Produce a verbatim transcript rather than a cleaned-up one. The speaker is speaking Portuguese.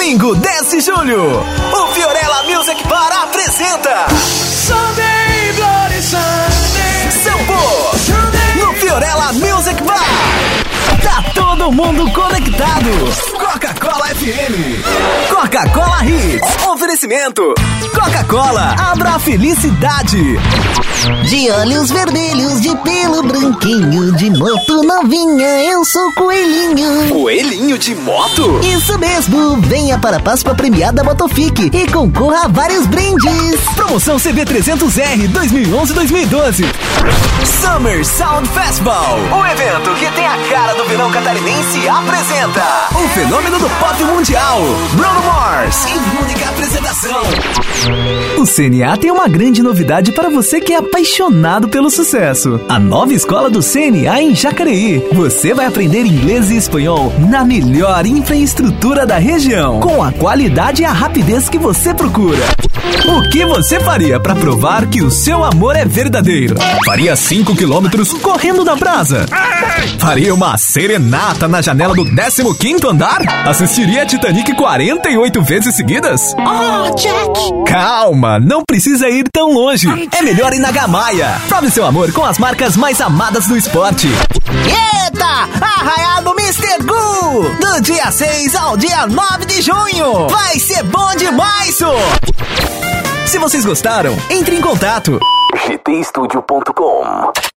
Domingo, dez de julho, o Fiorella Music Bar apresenta Sunday, Bloody Sunday, Sampo no Fiorella Music Bar. Tá todo mundo conectado. Coca-Cola F M, Coca-Cola Hits, oferecimento Coca-Cola, abra a felicidade. De olhos vermelhos, de pelo branquinho, de moto novinha, eu sou Coelhinho. Coelhinho de moto? Isso mesmo, venha para a Páscoa premiada Motofique e concorra a vários brindes. Promoção C B trezentos R dois mil e onze dois mil e doze. Summer Sound Festival, o evento que tem a cara do verão catarinense, apresenta o fenômeno do pop mundial, Bruno Mars, em única apresentação. O C N A tem uma grande novidade para você que é apaixonado pelo sucesso. A nova escola do C N A em Jacareí. Você vai aprender inglês e espanhol na melhor infraestrutura da região, com a qualidade e a rapidez que você procura. O que você faria para provar que o seu amor é verdadeiro? Faria cinco quilômetros correndo na brasa? Faria uma serenata na janela do décimo quinto andar? Assistiria Titanic quarenta e oito vezes seguidas? Oh, Jack! Calma, não precisa ir tão longe. É melhor ir na Gamaia. Prove seu amor com as marcas mais amadas do esporte. Eita! Arraial do mister Gu! Do dia seis ao dia nove de junho. Vai ser bom demais, so! Se vocês gostaram, entre em contato. g t studio ponto com